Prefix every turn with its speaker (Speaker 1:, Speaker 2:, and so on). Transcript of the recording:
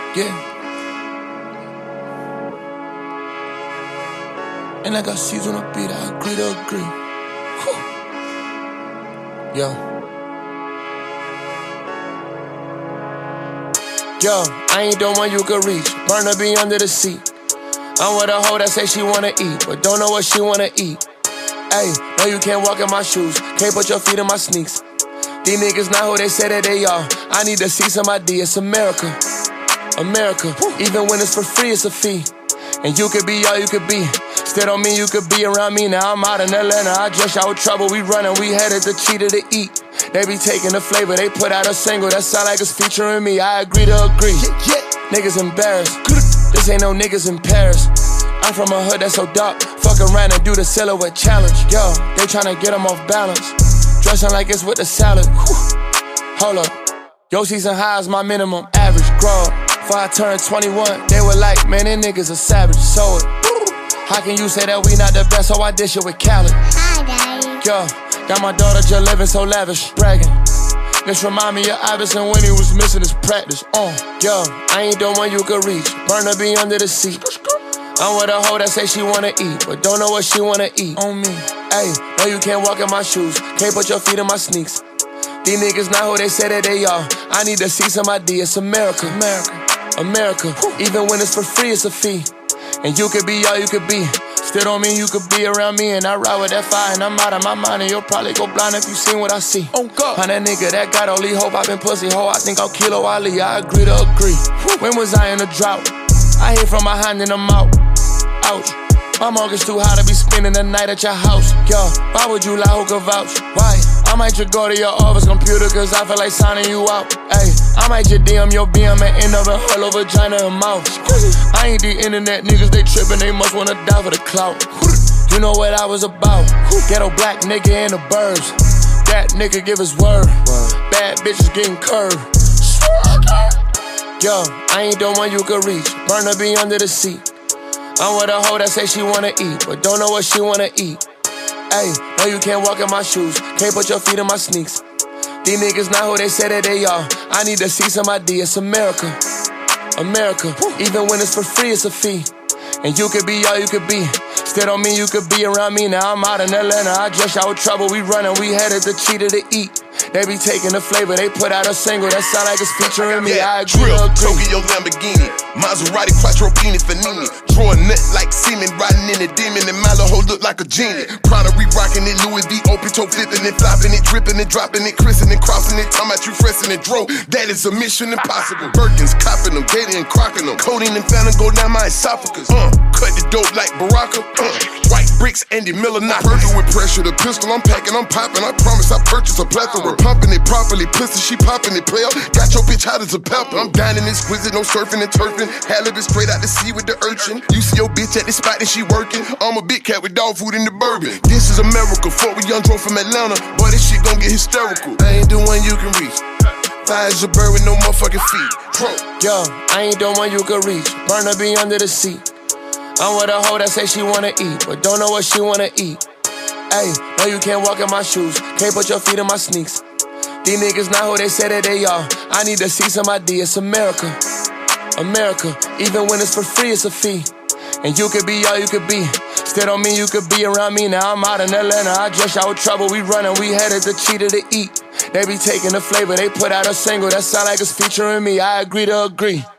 Speaker 1: Yeah. And I got C's on the beat, I agree to agree. Whew. Yo, I ain't the one you could reach. Burn to be under the seat. I'm with a hoe that say she wanna eat, but don't know what she wanna eat. Ayy, no you can't walk in my shoes, can't put your feet in my sneaks. These niggas not who they say that they are. I need to see some ID, it's America. America, even when it's for free, it's a fee. And you could be all you could be. Still don't mean you could be around me. Now I'm out in Atlanta, I just out with trouble. We running, we headed to Cheetah to eat. They be taking the flavor, they put out a single that sound like it's featuring me. I agree to agree. Niggas embarrassed, this ain't no niggas in Paris. I'm from a hood that's so dark, fuck around and do the silhouette challenge. Yo, they tryna get them off balance, dressing like it's with the salad. Hold up, yo season high is my minimum average. Grow up, before I turned 21, they were like, man, them niggas a savage. So how can you say that we not the best? So I dish it with Khaled.
Speaker 2: Hi, Daddy.
Speaker 1: Yo, got my daughter just living so lavish, bragging. This remind me of Iverson when he was missing his practice. Yo, I ain't the one you could reach. Burn to be under the seat. I'm with a hoe that say she wanna eat, but don't know what she wanna eat. On me, ayy, no you can't walk in my shoes, can't put your feet in my sneaks. These niggas not who they say that they are. I need to see some ID, it's America. America, even when it's for free, it's a fee. And you could be all you could be. Still don't mean you could be around me. And I ride with that fire and I'm out of my mind. And you'll probably go blind if you seen what I see. I'm that nigga that got only hope. I been pussy hoe, I think I'll Kilo Ali. I agree to agree. When was I in a drought? I hit from behind and I'm out. Ouch. My mortgage too high to be spending the night at your house. Yo, why would you lie, who could vouch? Why? I might just go to your office computer cause I feel like signing you out. Ayy, I might just DM your BM and end up in her little vagina and mouth. I ain't the internet niggas, they trippin', they must wanna die for the clout. You know what I was about, ghetto black nigga in the burbs. That nigga give his word, bad bitches getting curved. Yo, I ain't the one you could reach, burn to be under the seat. I'm with a hoe that say she wanna eat, but don't know what she wanna eat. Ayy, no you can't walk in my shoes, can't put your feet in my sneaks. These niggas not who they say that they are. I need to see some ID, it's America. America, even when it's for free, it's a fee. And you could be all you could be. Still don't mean you could be around me. Now I'm out in Atlanta, I just out with trouble. We running, we headed to Cheetah to eat. They be taking the flavor, they put out a single that sound like it's featuring me. I agree to agree.
Speaker 3: Tokyo Lamborghini, Maserati Quattro Fellini. Draw a nut like semen, riding in a demon. And Malaho look like a genie. Prada re-rocking it, Louis V. Opito flipping it, flopping it, dripping it, dropping it, christening and crossing it. Talking about you fressin' it, dro. That is a mission impossible. Birkins, copping them, Gator and crocking them. Codeine and Phantom go down my esophagus. Cut the dope like Baraka. White bricks, Andy Miller, not Virgil with pressure. The pistol I'm packing, I'm popping. I promise I purchase a plethora. Pumping it properly, pussy, she popping it, player. Got your bitch hot as a pepper. I'm dining exquisite, no surfing and turfing. Halibut straight out the sea with the urchin. You see your bitch at the spot and she working. I'm a big cat with dog food in the bourbon. This is America, fuck with young Dro from Atlanta. Boy, this shit gon' get hysterical. I ain't the one you can reach. Fire as a bird with no motherfucking feet. Pro.
Speaker 1: Yo, I ain't the one you could reach. Burn to be under the seat. I'm with a hoe that say she wanna eat, but don't know what she wanna eat. Ayy, no you can't walk in my shoes, can't put your feet in my sneaks. These niggas not who they say that they are. I need to see some ID, it's America. America, even when it's for free, it's a fee. And you could be all you could be. Still don't mean you could be around me. Now I'm out in Atlanta, I just out with trouble. We running, we headed to Cheetah to eat. They be taking the flavor, they put out a single that sound like it's featuring me. I agree to agree.